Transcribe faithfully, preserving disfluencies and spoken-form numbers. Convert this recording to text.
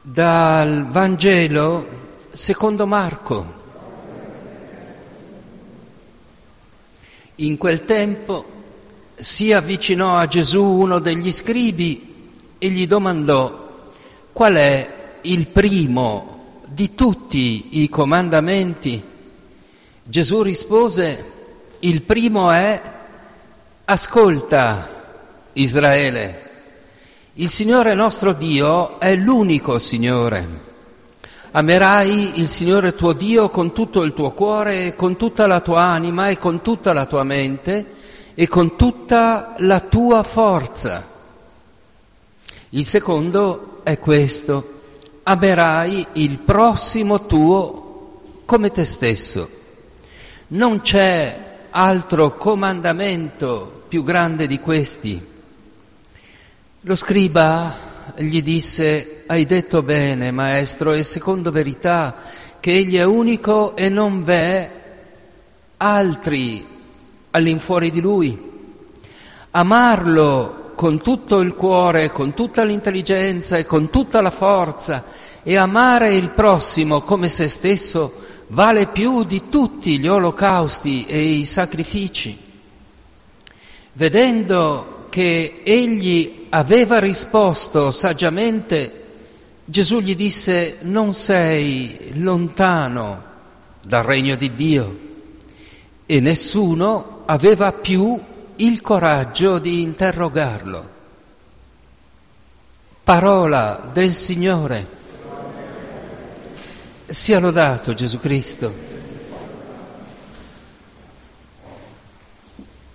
Dal Vangelo secondo Marco. In quel tempo si avvicinò a Gesù uno degli scribi e gli domandò: qual è il primo di tutti i comandamenti? Gesù rispose: il primo è: ascolta, Israele, il Signore nostro Dio è l'unico Signore. Amerai il Signore tuo Dio con tutto il tuo cuore, con tutta la tua anima e con tutta la tua mente e con tutta la tua forza. Il secondo è questo: amerai il prossimo tuo come te stesso. Non c'è altro comandamento più grande di questi. Lo scriba gli disse: hai detto bene, maestro, è secondo verità che egli è unico e non v'è altri all'infuori di lui. Amarlo con tutto il cuore, con tutta l'intelligenza e con tutta la forza e amare il prossimo come se stesso vale più di tutti gli olocausti e i sacrifici. Vedendo che egli aveva risposto saggiamente, Gesù gli disse: non sei lontano dal regno di Dio. E nessuno aveva più il coraggio di interrogarlo. Parola del Signore. Sia lodato Gesù Cristo.